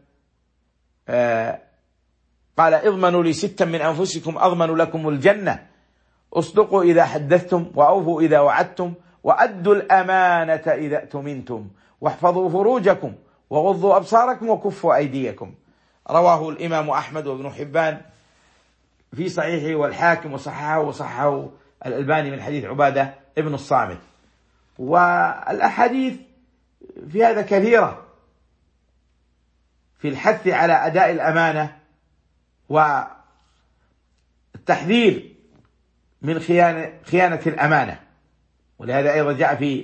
قال: اضمنوا لي 6 من أنفسكم أضمن لكم الجنة: اصدقوا إذا حدثتم، وأوفوا إذا وعدتم، وأدوا الأمانة إذا اؤتمنتم، واحفظوا فروجكم، وغضوا أبصاركم، وكفوا أيديكم. رواه الإمام أحمد وابن حبان في صحيحه، والحاكم وصححه الألباني من حديث عبادة ابن الصامت. والأحاديث في هذا كثيرة في الحث على أداء الأمانة والتحذير من خيانة الأمانة. ولهذا أيضا جاء في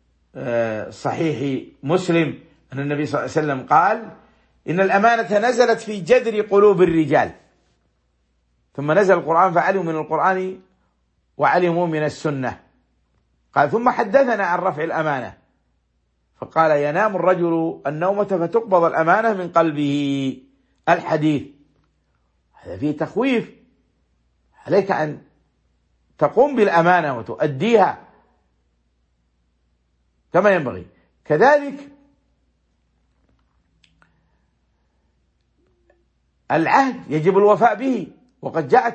صحيح مسلم أن النبي صلى الله عليه وسلم قال: إن الأمانة نزلت في جذر قلوب الرجال، ثم نزل القرآن فعلموا من القرآن وعلموا من السنة. قال: ثم حدثنا عن رفع الأمانة، فقال: ينام الرجل النومة فتقبض الأمانة من قلبه. الحديث هذا فيه تخويف، عليك أن تقوم بالأمانة وتؤديها كما ينبغي. كذلك العهد يجب الوفاء به، وقد جاءت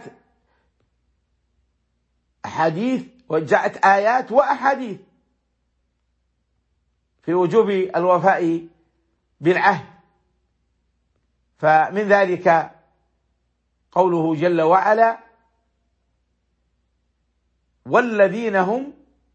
أحاديث وجاءت آيات وأحاديث في وجوب الوفاء بالعهد. فمن ذلك قوله جل وعلا: والذين هم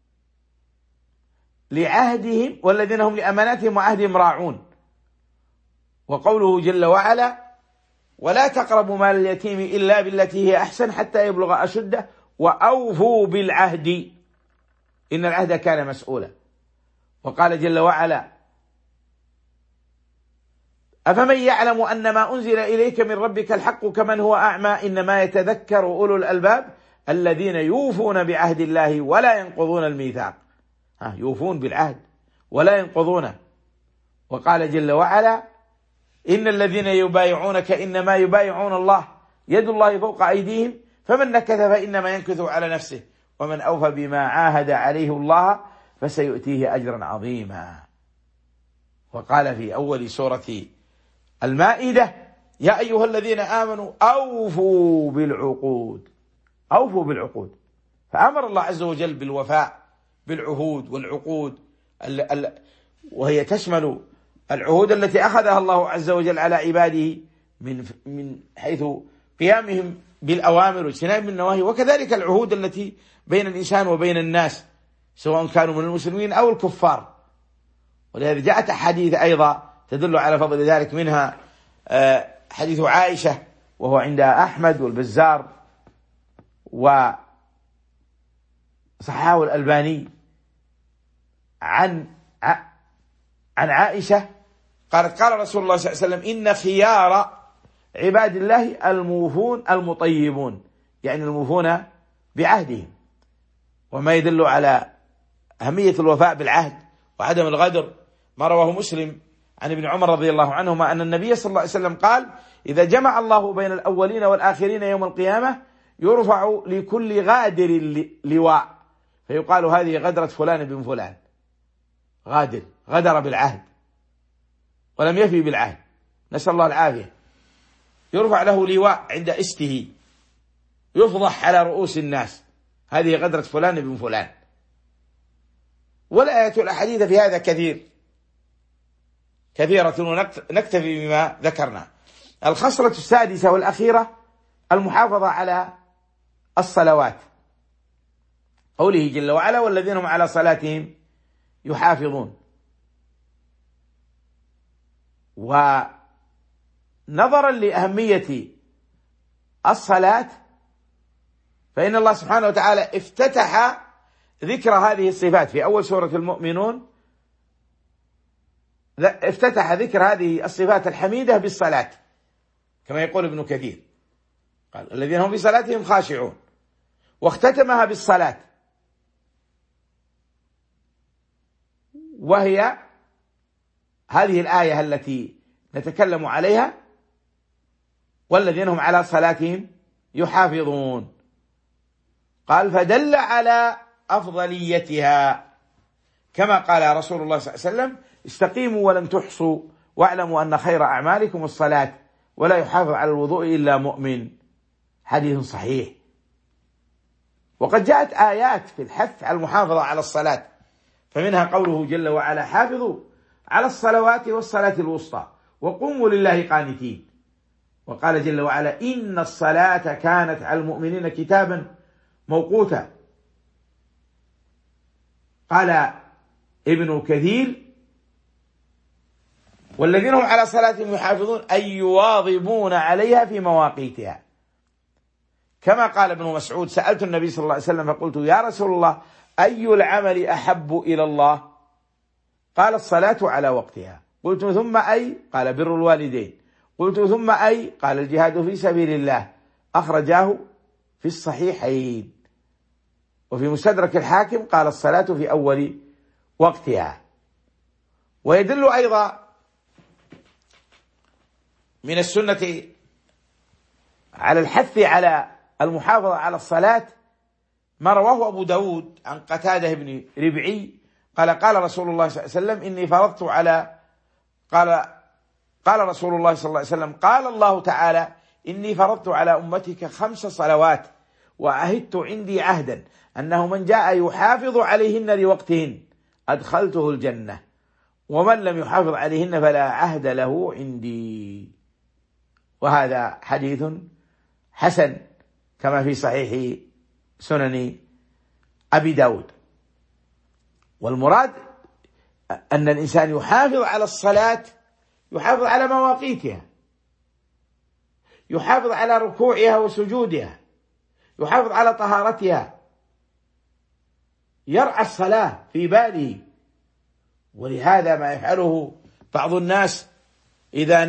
لعهدهم والذين هم لأماناتهم وعهدهم راعون. وقوله جل وعلا: ولا تقربوا مال اليتيم إلا بالتي هي أحسن حتى يبلغ أشده وأوفوا بالعهد إن العهد كان مسؤولا. وقال جل وعلا: أفمن يعلم أن ما أنزل إليك من ربك الحق كمن هو أعمى إنما يتذكر أولو الألباب الذين يوفون بعهد الله ولا ينقضون الميثاق. يوفون بالعهد ولا ينقضونه. وقال جل وعلا: إن الذين يبايعونك إنما يبايعون الله يد الله فوق أيديهم فمن نكث فإنما ينكث على نفسه ومن أوفى بما عاهد عليه الله فسيؤتيه أجرا عظيما. وقال في أول سورة المائدة: يا أيها الذين آمنوا أوفوا بالعقود. أوفوا بالعقود. فأمر الله عز وجل بالوفاء بالعهود والعقود، وهي تشمل العهود التي أخذها الله عز وجل على عباده من حيث قيامهم بالأوامر واجتناب النواهي، وكذلك العهود التي بين الإنسان وبين الناس سواء كانوا من المسلمين أو الكفار. ولهذا جاءت أحاديث أيضا تدل على فضل ذلك، منها حديث عائشة وهو عند أحمد والبزار وصححه الألباني عن عائشة قالت: قال رسول الله صلى الله عليه وسلم: إن خيار عباد الله الموفون المطيبون، يعني الموفون بعهدهم. وما يدل على أهمية الوفاء بالعهد وعدم الغدر ما رواه مسلم عن ابن عمر رضي الله عنهما أن النبي صلى الله عليه وسلم قال: إذا جمع الله بين الأولين والآخرين يوم القيامة يرفع لكل غادر لواء فيقال: هذه غدرة فلان بن فلان. غدر بالعهد ولم يفي بالعهد، نسأل الله العافية. يرفع له لواء عند استه يفضح على رؤوس الناس، هذه غدرة فلان بن فلان. والآيات والأحاديث في هذا كثيرة، ونكتفي بما ذكرنا. الخصلة السادسة والأخيرة المحافظة على الصلوات، قوله جل وعلا: والذين هم على صلاتهم يحافظون. ونظرا لأهمية الصلاة فإن الله سبحانه وتعالى افتتح ذكر هذه الصفات في أول سورة المؤمنون، افتتح ذكر هذه الصفات الحميدة بالصلاة، كما يقول ابن كثير، قال: الذين هم في صلاتهم خاشعون، واختتمها بالصلاة، وهي هذه الآية التي نتكلم عليها: والذين هم على صلاتهم يحافظون. قال: فدل على أفضليتها، كما قال رسول الله صلى الله عليه وسلم: استقيموا ولن تحصوا، واعلموا أن خير أعمالكم الصلاة، ولا يحافظ على الوضوء إلا مؤمن. حديث صحيح. وقد جاءت آيات في الحث على المحافظة على الصلاة، فمنها قوله جل وعلا: حافظوا على الصلوات والصلاة الوسطى وقوموا لله قانتين. وقال جل وعلا: إن الصلاة كانت على المؤمنين كتابا موقوتا. قال ابن كثير: والذين هم على صلاتهم يحافظون أي يواظبون عليها في مواقيتها، كما قال ابن مسعود: سألت النبي صلى الله عليه وسلم فقلت: يا رسول الله، أي العمل أحب إلى الله؟ قال: الصلاة على وقتها. قلت: ثم أي؟ قال: بر الوالدين. قلت: ثم أي؟ قال: الجهاد في سبيل الله. أخرجاه في الصحيحين. وفي مستدرك الحاكم قال: الصلاة في أول وقتها. ويدل أيضا من السنة على الحث على المحافظة على الصلاة ما رواه أبو داود عن قتادة بن ربعي قال: قال رسول الله صلى الله عليه وسلم: إني فرضت على قال رسول الله صلى الله عليه وسلم: قال الله تعالى: إني فرضت على أمتك 5 صلوات، وعهدت عندي عهدا أنه من جاء يحافظ عليهن لوقتهن أدخلته الجنة، ومن لم يحافظ عليهن فلا عهد له عندي. وهذا حديث حسن كما في صحيح سنن أبي داود. والمراد أن الإنسان يحافظ على الصلاة، يحافظ على مواقيتها، يحافظ على ركوعها وسجودها، يحافظ على طهارتها، يرعى الصلاة في باله. ولهذا ما يفعله بعض الناس إذا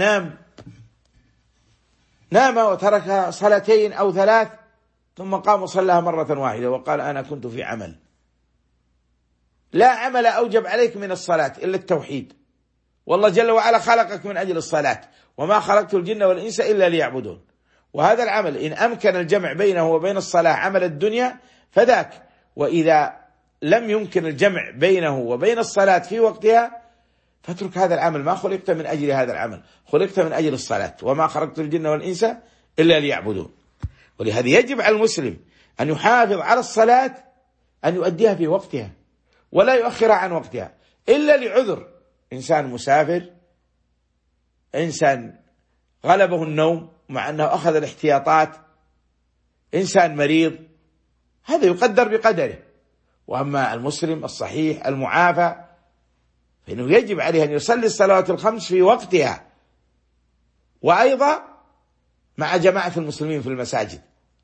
نام وترك 2 أو 3 ثم قام وصلىها مرة واحدة وقال: أنا كنت في عمل. لا عمل أوجب عليك من الصلاة إلا التوحيد، والله جل وعلا خلقك من أجل الصلاة: وما خلقت الجن والإنس إلا ليعبدون. وهذا العمل إن أمكن الجمع بينه وبين الصلاة عمل الدنيا فذاك، وإذا لم يمكن الجمع بينه وبين الصلاة في وقتها فاترك هذا العمل. ما خلقت من أجل هذا العمل، خلقت من أجل الصلاة: وما خلقت الجن والإنس إلا ليعبدون. ولهذا يجب على المسلم أن يحافظ على الصلاة، أن يؤديها في وقتها ولا يؤخرها عن وقتها إلا لعذر: إنسان مسافر، إنسان غلبه النوم مع أنه أخذ الاحتياطات، إنسان مريض، هذا يقدر بقدره. وأما المسلم الصحيح المعافى فإنه يجب عليه أن يصلي الصلوات ال5 في وقتها، وأيضا مع جماعة المسلمين في المساجد،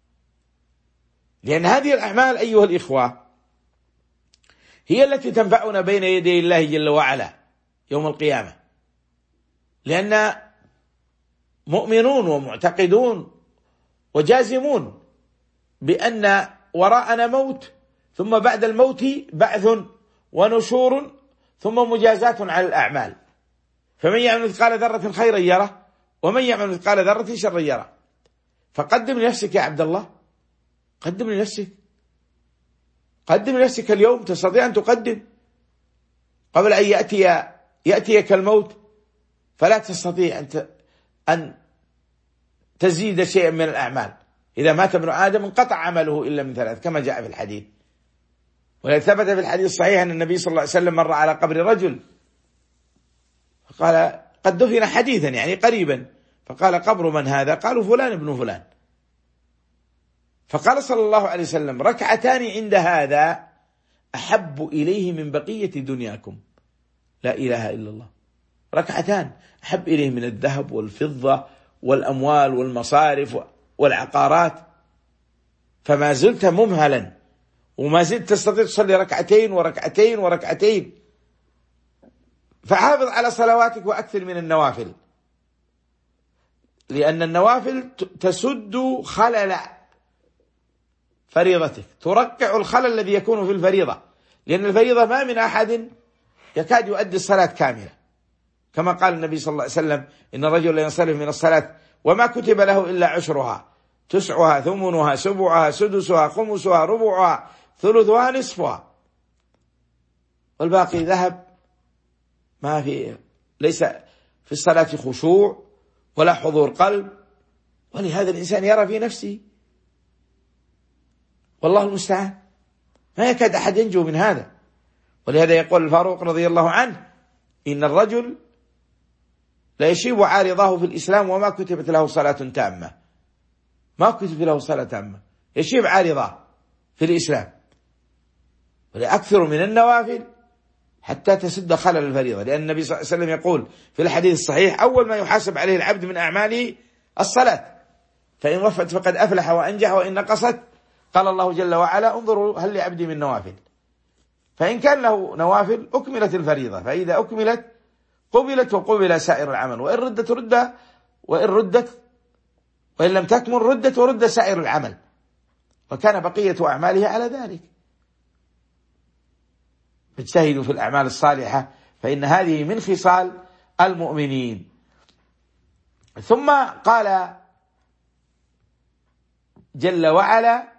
لأن هذه الأعمال أيها الإخوة هي التي تنفعنا بين يدي الله جل وعلا يوم القيامة، لأن مؤمنون ومعتقدون وجازمون بأن وراءنا موت، ثم بعد الموت بعث ونشور، ثم مجازات على الأعمال. فمن يعمل مثقال ذرة خيرا يره، ومن يعمل مثقال ذرة شرا يره. فقدم لنفسك يا عبد الله، قدم لنفسك، قدم لنفسك اليوم، تستطيع أن تقدم قبل أن يأتيك الموت، فلا تستطيع أن تزيد شيئا من الأعمال. إذا مات ابن آدم انقطع عمله إلا من ثلاث كما جاء في الحديث. ولذلك ثبت في الحديث الصحيح أن النبي صلى الله عليه وسلم مر على قبر رجل فقال قد دفن حديثا يعني قريبا، فقال قبر من هذا؟ قالوا فلان ابن فلان. فقال صلى الله عليه وسلم ركعتان عند هذا أحب إليه من بقية دنياكم. لا إله إلا الله، ركعتان أحب إليه من الذهب والفضة والأموال والمصارف والعقارات. فما زلت ممهلا وما زلت تستطيع تصلي ركعتين وركعتين وركعتين. فحافظ على صلواتك وأكثر من النوافل، لأن النوافل تسد خلل فريضتك، ترقع الخلل الذي يكون في الفريضة، لأن الفريضة ما من أحد يكاد يؤدي الصلاة كاملة، كما قال النبي صلى الله عليه وسلم إن الرجل لا ينصرف من الصلاة وما كتب له إلا عشرها، تسعها، ثمنها، سبعها، سدسها، خمسها، ربعها، ثلثها، نصفها، والباقي ذهب. ما في، ليس في الصلاة خشوع ولا حضور قلب، ولهذا الإنسان يرى في نفسه، والله المستعان، ما يكاد أحد ينجو من هذا. ولهذا يقول الفاروق رضي الله عنه إن الرجل لا يشيب عارضاه في الإسلام وما كتبت له صلاة تامة، ما كتب له صلاة تامة، يشيب عارضاه في الإسلام. ولأكثر من النوافل حتى تسد خلل الفريضة، لأن النبي صلى الله عليه وسلم يقول في الحديث الصحيح أول ما يحاسب عليه العبد من أعماله الصلاة، فإن وفت فقد أفلح وأنجح، وإن نقصت قال الله جل وعلا انظروا هل لعبدي من نوافل. فإن كان له نوافل أكملت الفريضة، فإذا أكملت قبلت وقبل سائر العمل، وإن ردت رد، وإن لم تكمل ردت ورد سائر العمل، وكان بقية أعماله على ذلك. فاجتهدوا في الأعمال الصالحة فإن هذه من خصال المؤمنين. ثم قال جل وعلا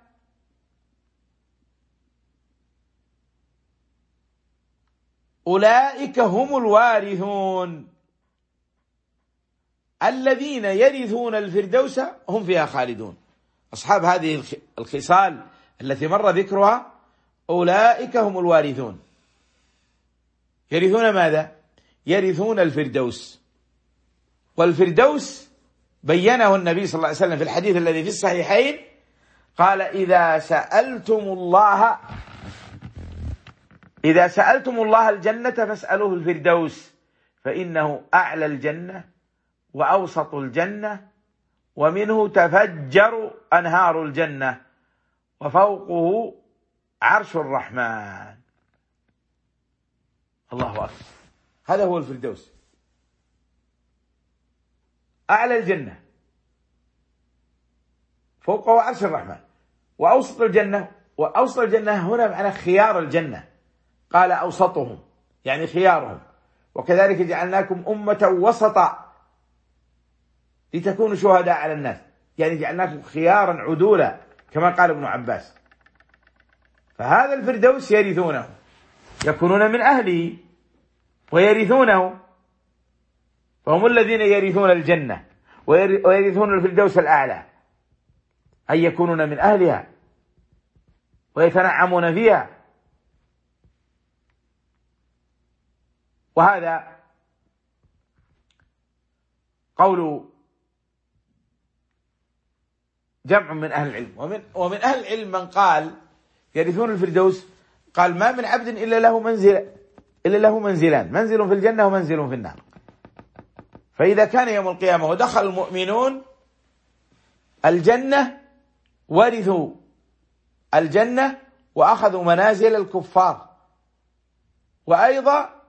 أولئك هم الوارثون الذين يرثون الفردوس هم فيها خالدون. أصحاب هذه الخصال التي مر ذكرها أولئك هم الوارثون، يرثون ماذا؟ يرثون الفردوس. والفردوس بينه النبي صلى الله عليه وسلم في الحديث الذي في الصحيحين قال إذا سألتم الله الجنة فاسألوه الفردوس فإنه أعلى الجنة وأوسط الجنة ومنه تفجر أنهار الجنة وفوقه عرش الرحمن. الله أكبر، هذا هو الفردوس، أعلى الجنة، فوقه عرش الرحمن، وأوسط الجنة. وأوسط الجنة هنا معنى خيار الجنة، قال أوسطهم يعني خيارهم. وكذلك جعلناكم أمة وسطا لتكونوا شهداء على الناس، يعني جعلناكم خيارا عدولا كما قال ابن عباس. فهذا الفردوس يرثونه، يكونون من أهله ويرثونه، فهم الذين يرثون الجنة ويرثون الفردوس الأعلى، أي يكونون من أهلها ويتنعمون فيها. وهذا قول جمع من أهل العلم. ومن أهل العلم من قال يرثون الفردوس، قال ما من عبد إلا له منزلان، منزل في الجنة ومنزل في النار. فإذا كان يوم القيامة ودخل المؤمنون الجنة ورثوا الجنة وأخذوا منازل الكفار، وأيضا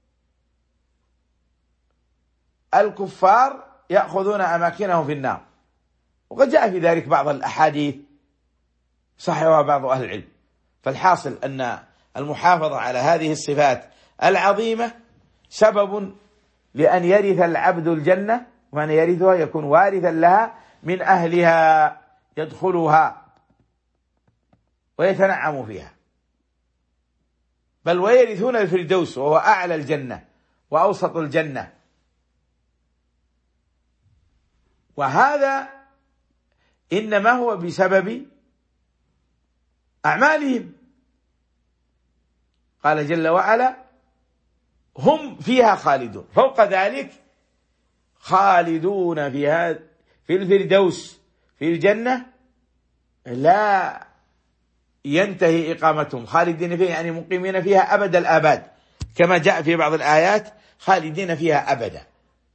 الكفار يأخذون أماكنهم في النار. وقد جاء في ذلك بعض الأحاديث صححها بعض أهل العلم. فالحاصل أن المحافظة على هذه الصفات العظيمة سبب لأن يرث العبد الجنة، وأن يرثها يكون وارثا لها من أهلها، يدخلها ويتنعم فيها. بل ويرثون الفردوس وهو أعلى الجنة وأوسط الجنة. وهذا إنما هو بسبب أعمالهم. قال جل وعلا هم فيها خالدون. فوق ذلك خالدون في الفردوس في الجنة لا ينتهي إقامتهم، خالدين فيها يعني مقيمين فيها أبد الآباد، كما جاء في بعض الآيات خالدين فيها أبدا،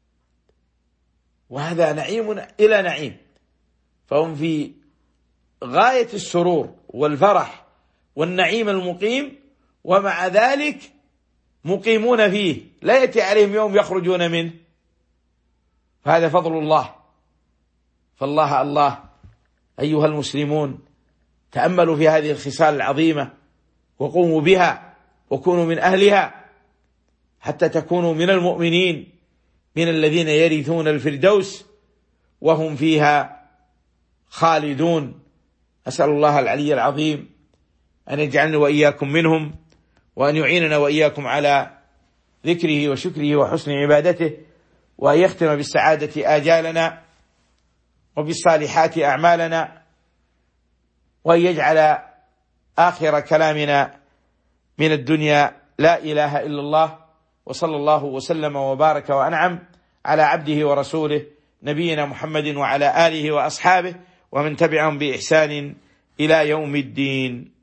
وهذا نعيم إلى نعيم. فهم في غاية السرور والفرح والنعيم المقيم، ومع ذلك مقيمون فيه، لا يأتي عليهم يوم يخرجون منه. فهذا فضل الله. فالله الله أيها المسلمون، تأملوا في هذه الخصال العظيمة وقوموا بها وكونوا من أهلها حتى تكونوا من المؤمنين، من الذين يرثون الفردوس وهم فيها خالدون. أسأل الله العلي العظيم أن يجعلنا وإياكم منهم، وأن يعيننا وإياكم على ذكره وشكره وحسن عبادته، وأن يختم بالسعادة آجالنا وبالصالحات أعمالنا، وأن يجعل آخر كلامنا من الدنيا لا إله إلا الله. وصلى الله وسلم وبارك وأنعم على عبده ورسوله نبينا محمد وعلى آله وأصحابه ومن تبعهم بإحسان إلى يوم الدين.